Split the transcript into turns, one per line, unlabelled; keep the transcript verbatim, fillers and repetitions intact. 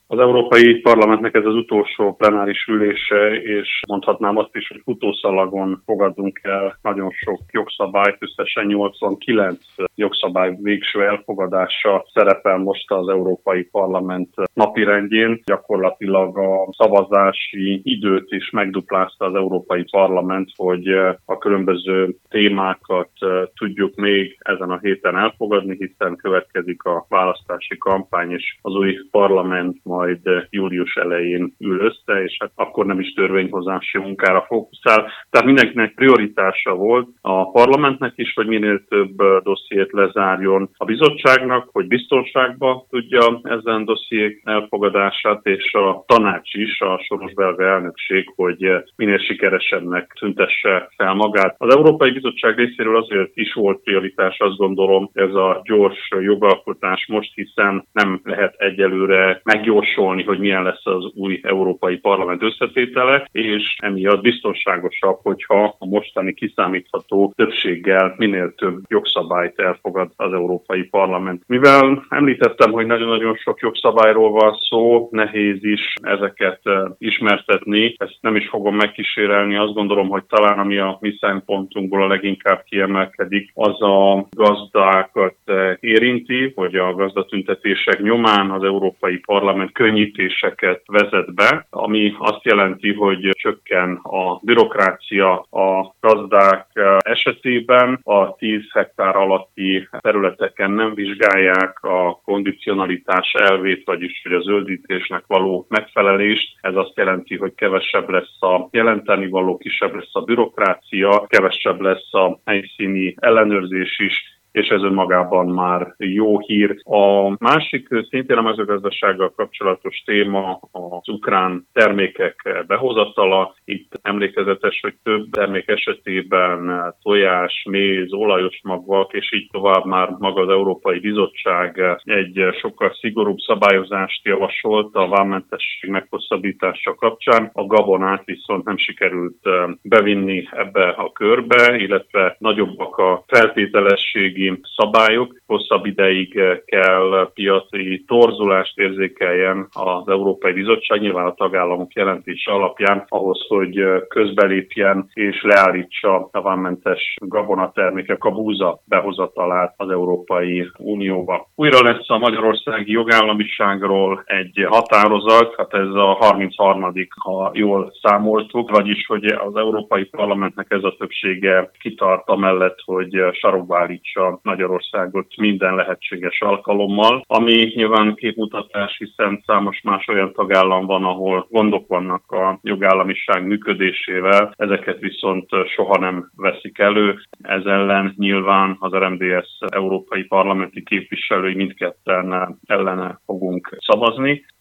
Az Európai Parlamentnek ez az utolsó plenáris ülése, és mondhatnám azt is, hogy futószalagon fogadunk el nagyon sok jogszabályt, összesen nyolcvankilenc jogszabály végső elfogadása szerepel most az Európai Parlament napirendjén. Gyakorlatilag a szavazási időt is megduplázta az Európai Parlament, hogy a különböző témákat tudjuk még ezen a héten elfogadni, hiszen következik a választási kampány, és az új parlament majd július elején ül össze, és hát akkor nem is törvényhozási munkára fókuszál. Tehát mindenkinek prioritása volt a parlamentnek is, hogy minél több dossziét lezárjon a bizottságnak, hogy biztonságba tudja ezen dossziék elfogadását, és a tanács is, a soros belga elnökség, hogy minél sikeresebbnek tüntesse fel magát. Az Európai Bizottság részéről azért is volt prioritás, azt gondolom, ez a gyors jogalkotás most, hiszen nem lehet egyelőre megjósolni, hogy milyen lesz az új Európai Parlament összetétele, és emiatt biztonságosabb, hogyha a mostani kiszámítható többséggel minél több jogszabályt elfogad az Európai Parlament. Mivel említettem, hogy nagyon-nagyon sok jogszabályról van szó, nehéz is ezeket ismertetni, ezt nem is fogom megkísérelni, azt gondolom, hogy talán ami a mi szempontunkból a leginkább kiemelkedik, az a gazdákat érinti, hogy a gazdatüntetések nyomán az Európai Parlament könnyítéseket vezet be, ami azt jelenti, hogy csökken a bürokrácia a gazdák esetében, a tíz hektár alatti területeken nem vizsgálják a kondicionalitás elvét, vagyis hogy a zöldítésnek való megfelelést. Ez azt jelenti, hogy kevesebb lesz a jelenteni való, kisebb lesz a bürokrácia, kevesebb lesz a helyszíni ellenőrzés is, és ez önmagában már jó hír. A másik szintén a mezőgazdasággal kapcsolatos téma az ukrán termékek behozatala. Itt emlékezetes, hogy több termék esetében tojás, méz, olajos magvak, és így tovább már maga az Európai Bizottság egy sokkal szigorúbb szabályozást javasolt a vámmentesség meghosszabbítása kapcsán. A gabonát viszont nem sikerült bevinni ebbe a körbe, illetve nagyobbak a feltételességi szabályok, hosszabb ideig kell piaci torzulást érzékeljen az Európai Bizottság, nyilván a tagállamok jelentése alapján ahhoz, hogy közbelépjen és leállítsa a vámmentes gabonatermékek, a búza behozatalát az Európai Unióba. Újra lesz a magyarországi jogállamiságról egy határozat, hát ez a harmincharmadik ha jól számoltuk, vagyis hogy az Európai Parlamentnek ez a többsége kitart amellett, hogy sarokba állítsa Magyarországot minden lehetséges alkalommal, ami nyilván képmutatás, hiszen számos más olyan tagállam van, ahol gondok vannak a jogállamiság működésével, ezeket viszont soha nem veszik elő. Ez ellen nyilván az er em dé es európai parlamenti képviselői mindketten ellene fogunk szavazni.